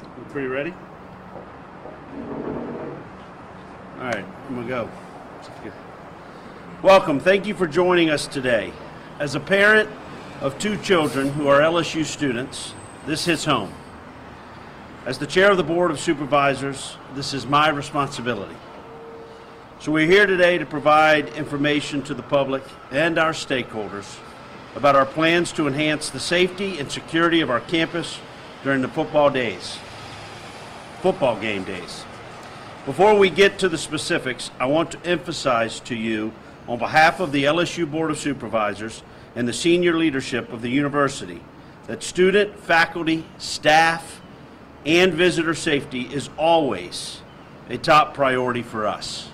You pretty ready? All right, I'm gonna go. Welcome. Thank you for joining us today. As a parent of two children who are LSU students, this hits home. As the chair of the Board of Supervisors, this is my responsibility. So we're here today to provide information to the public and our stakeholders about our plans to enhance the safety and security of our campus during the football game days. Before we get to the specifics, I want to emphasize to you, on behalf of the LSU Board of Supervisors and the senior leadership of the university, that student, faculty, staff, and visitor safety is always a top priority for us.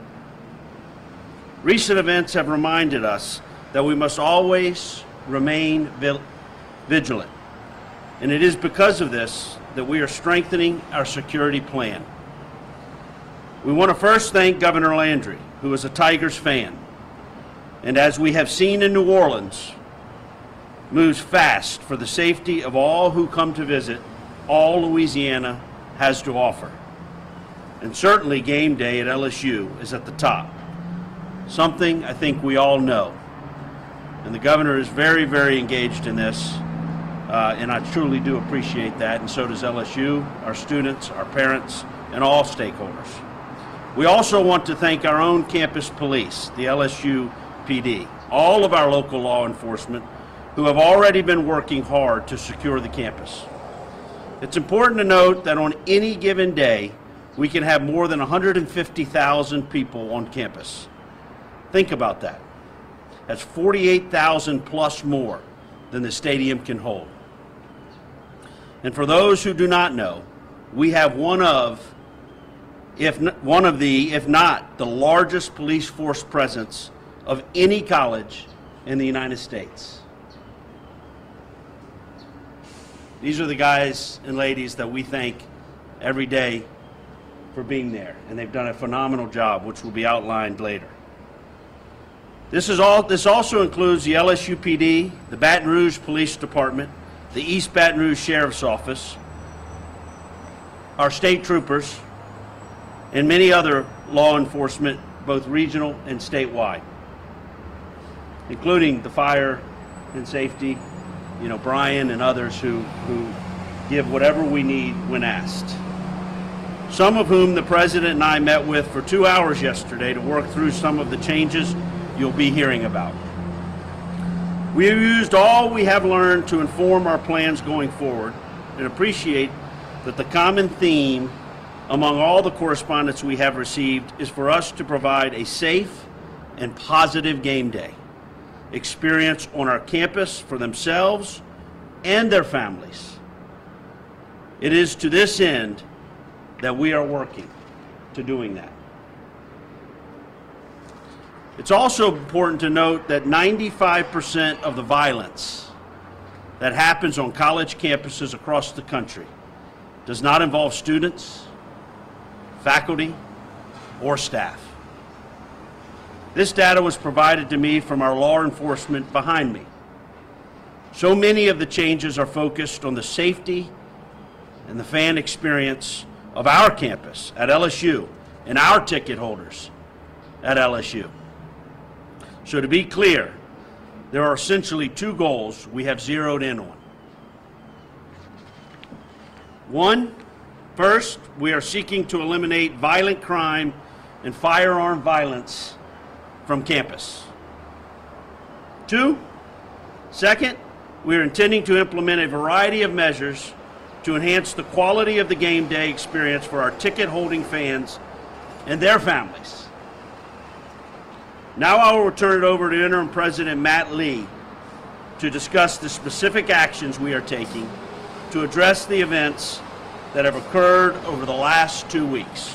Recent events have reminded us that we must always remain vigilant, and it is because of this that we are strengthening our security plan. We want to first thank Governor Landry, who is a Tigers fan, and as we have seen in New Orleans, moves fast for the safety of all who come to visit all Louisiana has to offer. And certainly game day at LSU is at the top, something I think we all know. And the governor is very, very engaged in this, and I truly do appreciate that, and so does LSU, our students, our parents, and all stakeholders. We also want to thank our own campus police, the LSU PD, all of our local law enforcement who have already been working hard to secure the campus. It's important to note that on any given day, we can have more than 150,000 people on campus. Think about that. That's 48,000 plus more than the stadium can hold. And for those who do not know, we have one of the, if not the largest police force presence of any college in the United States. These are the guys and ladies that we thank every day for being there, and they've done a phenomenal job, which will be outlined later. This also includes the LSU PD, the Baton Rouge Police Department, the East Baton Rouge Sheriff's Office, our state troopers, and many other law enforcement, both regional and statewide, including the fire and safety, Brian and others who give whatever we need when asked. Some of whom the President and I met with for 2 hours yesterday to work through some of the changes you'll be hearing about. We have used all we have learned to inform our plans going forward and appreciate that the common theme among all the correspondence we have received is for us to provide a safe and positive game day experience on our campus for themselves and their families. It is to this end that we are working to doing that. It's also important to note that 95% of the violence that happens on college campuses across the country does not involve students, faculty, or staff. This data was provided to me from our law enforcement behind me. So many of the changes are focused on the safety and the fan experience of our campus at LSU and our ticket holders at LSU. So to be clear, there are essentially two goals we have zeroed in on. One, first, we are seeking to eliminate violent crime and firearm violence from campus. Second, we are intending to implement a variety of measures to enhance the quality of the game day experience for our ticket-holding fans and their families. Now I will turn it over to Interim President Matt Lee to discuss the specific actions we are taking to address the events that have occurred over the last 2 weeks.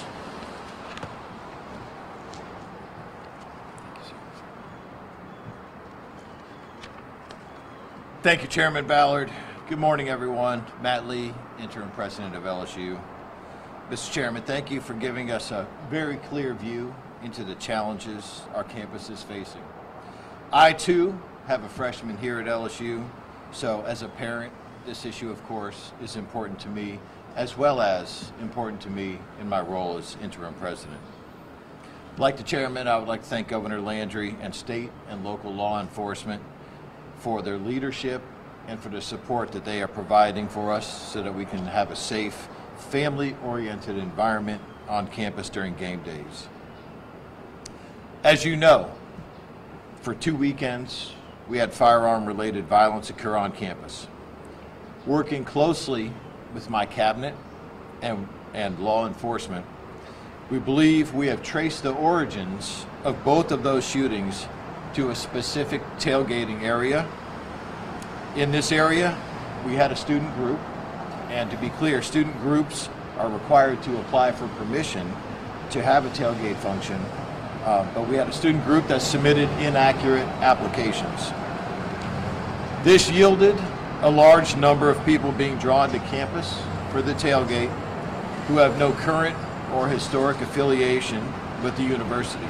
Thank you, Chairman Ballard. Good morning, everyone. Matt Lee, Interim President of LSU. Mr. Chairman, thank you for giving us a very clear view into the challenges our campus is facing. I, too, have a freshman here at LSU, so as a parent, this issue, of course, is important to me as well as important to me in my role as interim president. Like the chairman, I would like to thank Governor Landry and state and local law enforcement for their leadership and for the support that they are providing for us so that we can have a safe, family-oriented environment on campus during game days. As you know, for 2 weekends, we had firearm-related violence occur on campus. Working closely with my cabinet and law enforcement, we believe we have traced the origins of both of those shootings to a specific tailgating area. In this area, we had a student group, and to be clear, student groups are required to apply for permission to have a tailgate function, but we had a student group that submitted inaccurate applications. This yielded a large number of people being drawn to campus for the tailgate who have no current or historic affiliation with the university.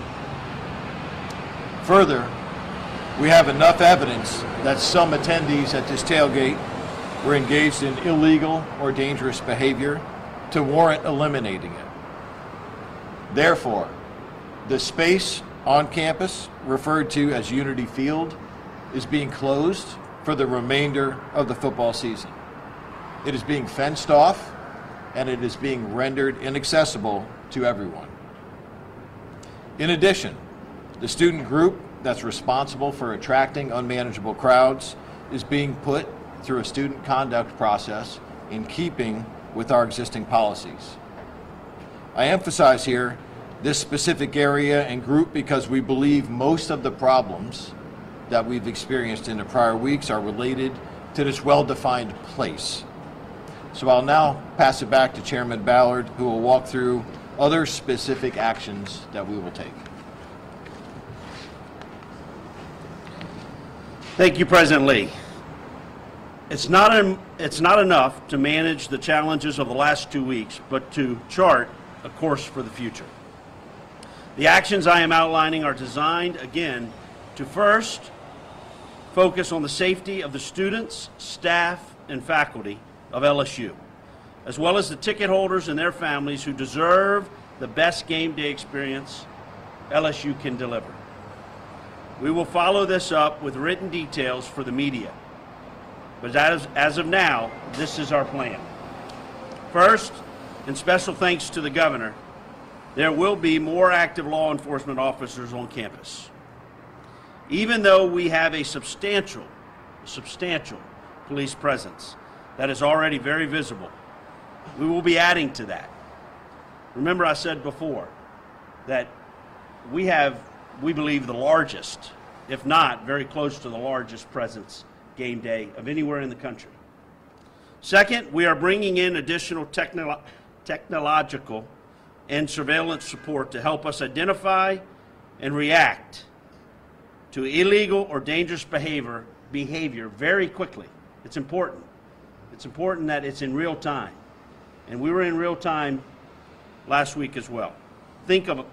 Further, we have enough evidence that some attendees at this tailgate were engaged in illegal or dangerous behavior to warrant eliminating it. Therefore, the space on campus, referred to as Unity Field, is being closed for the remainder of the football season. It is being fenced off, and it is being rendered inaccessible to everyone. In addition, the student group that's responsible for attracting unmanageable crowds is being put through a student conduct process in keeping with our existing policies. I emphasize here this specific area and group because we believe most of the problems that we've experienced in the prior weeks are related to this well-defined place. So I'll now pass it back to Chairman Ballard, who will walk through other specific actions that we will take. Thank you, President Lee. It's not enough to manage the challenges of the last 2 weeks, but to chart a course for the future. The actions I am outlining are designed, again, to first focus on the safety of the students, staff, and faculty of LSU, as well as the ticket holders and their families who deserve the best game day experience LSU can deliver. We will follow this up with written details for the media. But as of now, this is our plan. First, and special thanks to the governor, there will be more active law enforcement officers on campus. Even though we have a substantial police presence that is already very visible, we will be adding to that. Remember, I said before that we believe the largest, if not very close to the largest presence game day of anywhere in the country. Second, we are bringing in additional technological and surveillance support to help us identify and react to illegal or dangerous behavior very quickly. It's important. It's important that it's in real time. And we were in real time last week as well. Think of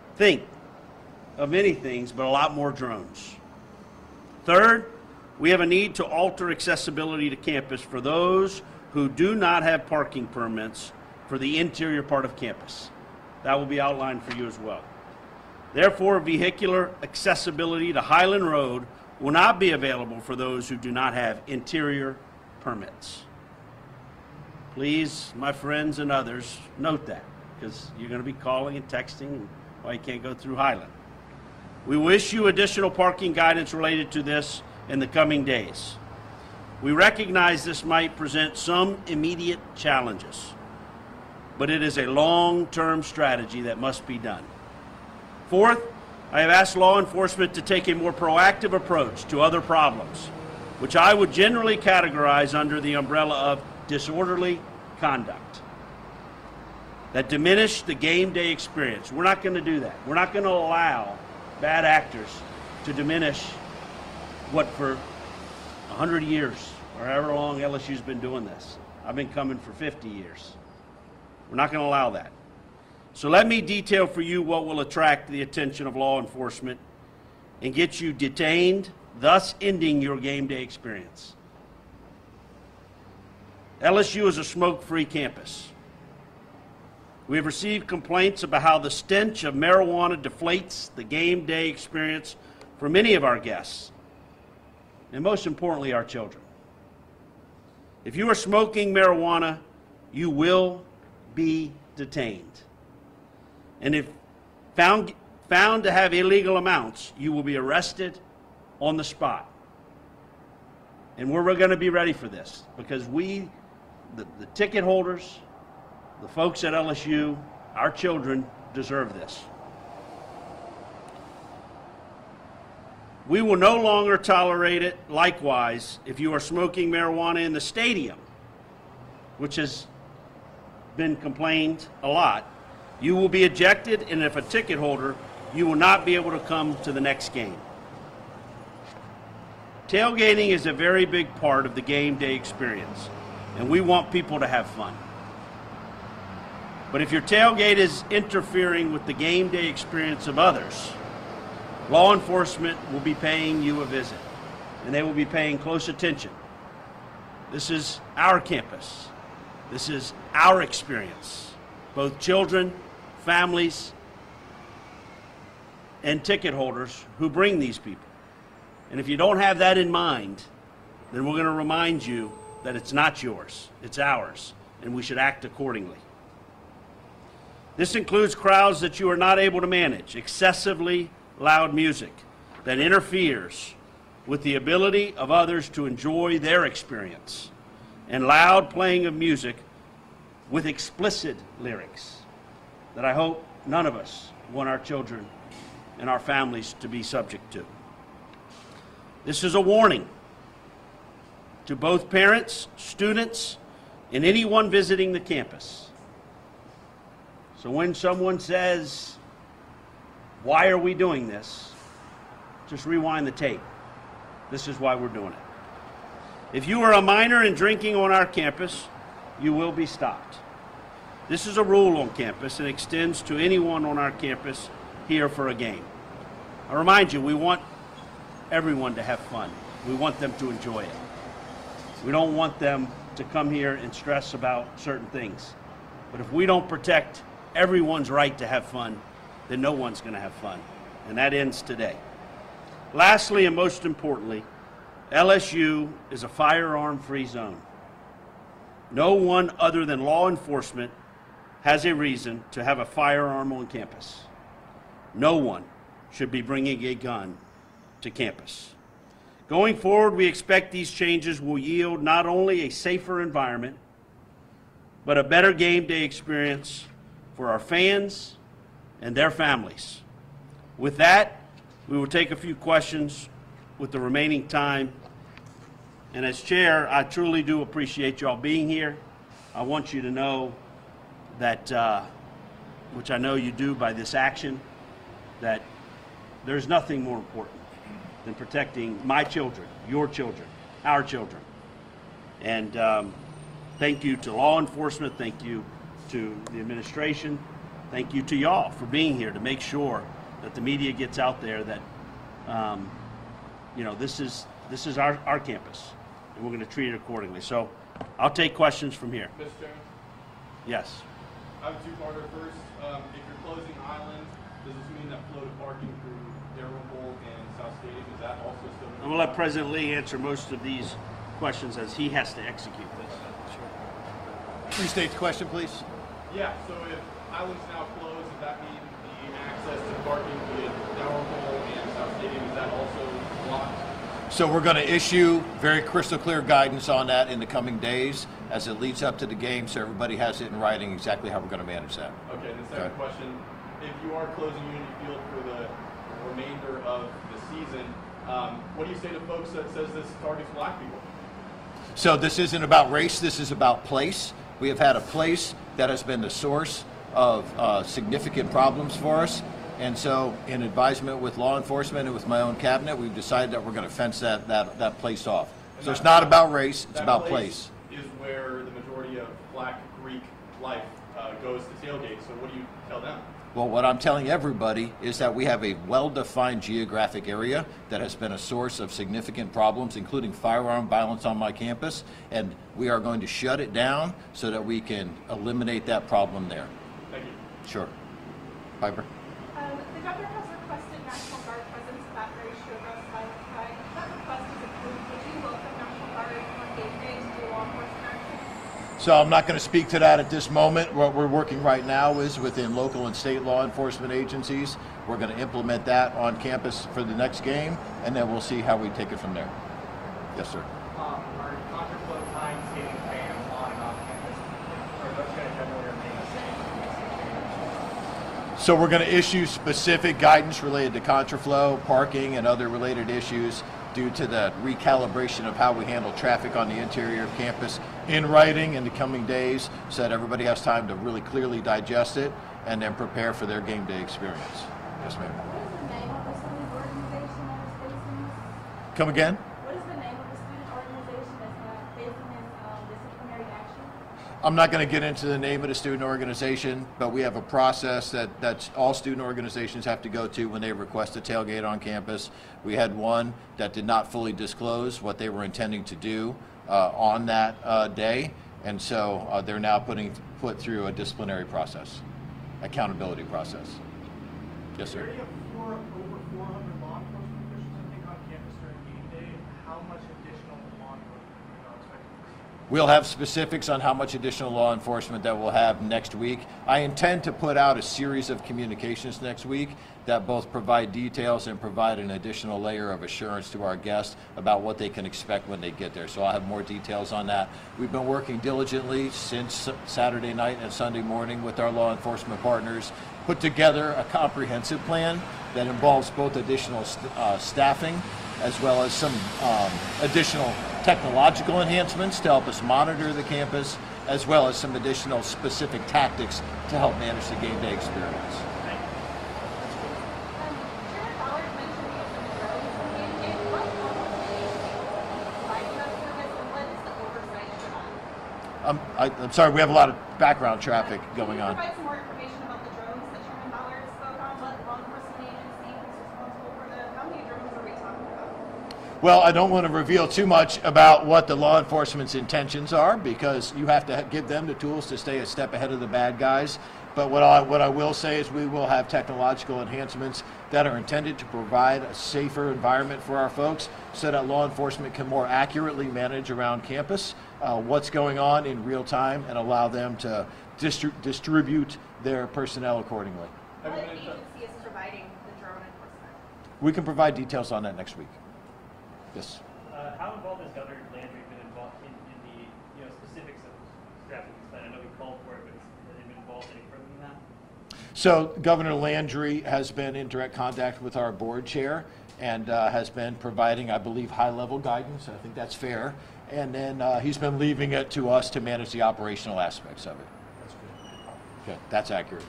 many things, but a lot more drones. Third, we have a need to alter accessibility to campus for those who do not have parking permits for the interior part of campus. That will be outlined for you as well. Therefore, vehicular accessibility to Highland Road will not be available for those who do not have interior permits. Please, my friends and others, note that, because you're going to be calling and texting why you can't go through Highland. We will issue additional parking guidance related to this in the coming days. We recognize this might present some immediate challenges, but it is a long-term strategy that must be done. Fourth, I have asked law enforcement to take a more proactive approach to other problems, which I would generally categorize under the umbrella of disorderly conduct that diminish the game day experience. We're not going to do that. We're not going to allow bad actors to diminish what for 100 years, or however long LSU's been doing this. I've been coming for 50 years. We're not going to allow that. So let me detail for you what will attract the attention of law enforcement and get you detained, thus ending your game day experience. LSU is a smoke-free campus. We have received complaints about how the stench of marijuana deflates the game day experience for many of our guests, and most importantly, our children. If you are smoking marijuana, you will be detained. And if found to have illegal amounts, you will be arrested on the spot. And we're going to be ready for this because we, the ticket holders, the folks at LSU, our children deserve this. We will no longer tolerate it. Likewise, if you are smoking marijuana in the stadium, which has been complained a lot, you will be ejected, and if a ticket holder, you will not be able to come to the next game. Tailgating is a very big part of the game day experience, and we want people to have fun. But if your tailgate is interfering with the game day experience of others, law enforcement will be paying you a visit, and they will be paying close attention. This is our campus. This is our experience. Both children, families, and ticket holders who bring these people. And if you don't have that in mind, then we're going to remind you that it's not yours, it's ours, and we should act accordingly. This includes crowds that you are not able to manage, excessively loud music that interferes with the ability of others to enjoy their experience, and loud playing of music with explicit lyrics that I hope none of us want our children and our families to be subject to. This is a warning to both parents, students, and anyone visiting the campus. So when someone says, "Why are we doing this?" just rewind the tape. This is why we're doing it. If you are a minor and drinking on our campus, you will be stopped. This is a rule on campus and extends to anyone on our campus here for a game. I remind you, we want everyone to have fun. We want them to enjoy it. We don't want them to come here and stress about certain things. But if we don't protect everyone's right to have fun, then no one's going to have fun. And that ends today. Lastly, and most importantly, LSU is a firearm-free zone. No one other than law enforcement has a reason to have a firearm on campus. No one should be bringing a gun to campus. Going forward, we expect these changes will yield not only a safer environment, but a better game day experience for our fans and their families. With that, we will take a few questions with the remaining time. And as chair, I truly do appreciate y'all being here. I want you to know that, which I know you do by this action, that there's nothing more important than protecting my children, your children, our children. And thank you to law enforcement, thank you to the administration, thank you to y'all for being here to make sure that the media gets out there that, this is our campus, and we're going to treat it accordingly. So I'll take questions from here. Mr. Chairman, Yes. I have a two-parter. First, if you're closing Island, does this mean that flow to parking through Dalrymple and South Stadium, is that also still? I'm going to let President Lee answer most of these questions as he has to execute this. Restate the question, please. Yeah, so if Island's now closed, does that mean the access to parking via Dalrymple and South Stadium, is that also blocked? So we're going to issue very crystal clear guidance on that in the coming days as it leads up to the game, so everybody has it in writing exactly how we're going to manage that. Okay, and the second Okay. question, if you are closing Unity Field for the remainder of the season, what do you say to folks that says this targets black people? So this isn't about race, this is about place. We have had a place that has been the source of significant problems for us. And so in advisement with law enforcement and with my own cabinet, we've decided that we're going to fence that place off. So it's not about race, it's That about place. is where the majority of Black Greek life goes to tailgate. So what do you tell them? Well, what I'm telling everybody is that we have a well-defined geographic area that has been a source of significant problems, including firearm violence on my campus, and we are going to shut it down so that we can eliminate that problem there. Thank you. Sure. Piper? The governor has requested National Guard presence at that very to address violent crime. If that request is approved, would you welcome National Guard on game day to do law enforcement action? So I'm not going to speak to that at this moment. What we're working right now is within local and state law enforcement agencies. We're going to implement that on campus for the next game, and then we'll see how we take it from there. Yes, sir. Are contraflow times getting banned on and off campus, or are those going to generally remain the same? So we're going to issue specific guidance related to contraflow, parking, and other related issues due to the recalibration of how we handle traffic on the interior of campus in writing in the coming days so that everybody has time to really clearly digest it and then prepare for their game day experience. Yes, ma'am. What is the name of the student organization that is facing this? Come again? What is the name of the student organization that's facing this disciplinary action? I'm not going to get into the name of the student organization, but we have a process that all student organizations have to go to when they request a tailgate on campus. We had one that did not fully disclose what they were intending to do on that day, and so they're now put through a disciplinary process, accountability process. Yes, We sir. already have over 400 law enforcement officials, I think, on campus during game day. How much additional law enforcement are expected? We'll have specifics on how much additional law enforcement that we'll have next week. I intend to put out a series of communications next week that both provide details and provide an additional layer of assurance to our guests about what they can expect when they get there. So I'll have more details on that. We've been working diligently since Saturday night and Sunday morning with our law enforcement partners, put together a comprehensive plan that involves both additional staffing as well as some additional technological enhancements to help us monitor the campus, as well as some additional specific tactics to help manage the game day experience. Chairman Ballard mentioned using drones on game day. What provides that service and what is the oversight for that? I'm sorry, we have a lot of background traffic going Can you on. provide some more information about the drones that Chairman Ballard spoke on? What law enforcement agency is responsible for them? How many drones are we talking about? Well, I don't want to reveal too much about what the law enforcement's intentions are because you have to give them the tools to stay a step ahead of the bad guys. But what I will say is we will have technological enhancements that are intended to provide a safer environment for our folks so that law enforcement can more accurately manage around campus what's going on in real time and allow them to distribute their personnel accordingly. What agency is providing the drone enforcement? We can provide details on that next week. Yes. How involved has Governor Landry been involved in the specifics of drafting this plan? I know we called for it, but has he been involved any further than that? So Governor Landry has been in direct contact with our board chair and has been providing, I believe, high-level guidance. I think that's fair. And then he's been leaving it to us to manage the operational aspects of it. That's good. Okay, that's accurate.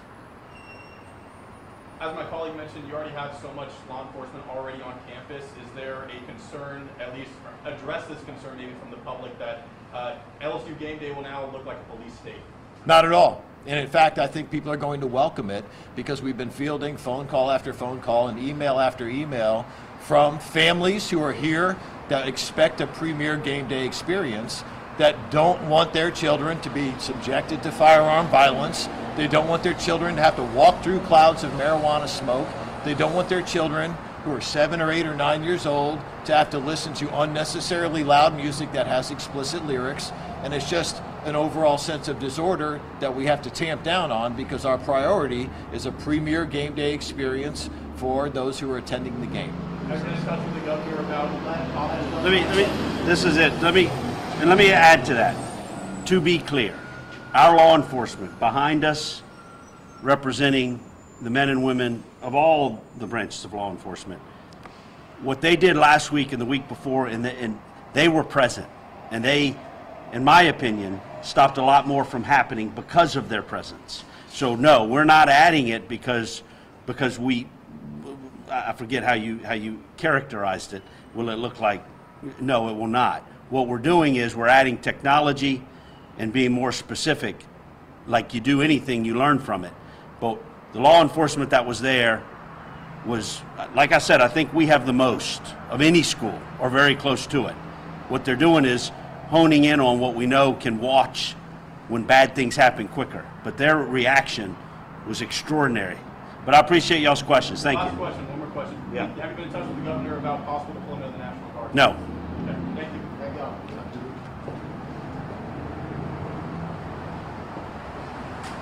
As my colleague mentioned, you already have so much law enforcement already on campus. Is there a concern, at least address this concern maybe from the public, that LSU game day will now look like a police state? Not at all. And in fact, I think people are going to welcome it because we've been fielding phone call after phone call and email after email from families who are here that expect a premier game day experience, that don't want their children to be subjected to firearm violence. They don't want their children to have to walk through clouds of marijuana smoke. They don't want their children who are 7 or 8 or 9 years old to have to listen to unnecessarily loud music that has explicit lyrics. And it's just an overall sense of disorder that we have to tamp down on because our priority is a premier game day experience for those who are attending the game. Has been in touch with the governor about that? This is it. Let me add to that. To be clear, our law enforcement behind us, representing the men and women of all the branches of law enforcement, what they did last week and the week before, and they were present, and they, in my opinion, stopped a lot more from happening because of their presence. So no, we're not adding it because we, I forget how you characterized it. Will it look like? No, it will not. What we're doing is we're adding technology and being more specific. Like you do anything, you learn from it. But The law enforcement that was there was, like I said, I think we have the most of any school, or very close to it. What they're doing is honing in on what we know can watch when bad things happen quicker. But their reaction was extraordinary. But I appreciate y'all's questions. Thank Last you. question, one more question. Yeah. Have you been in touch with the governor about possible deployment of the National Guard? No. Okay, thank you. Thank you.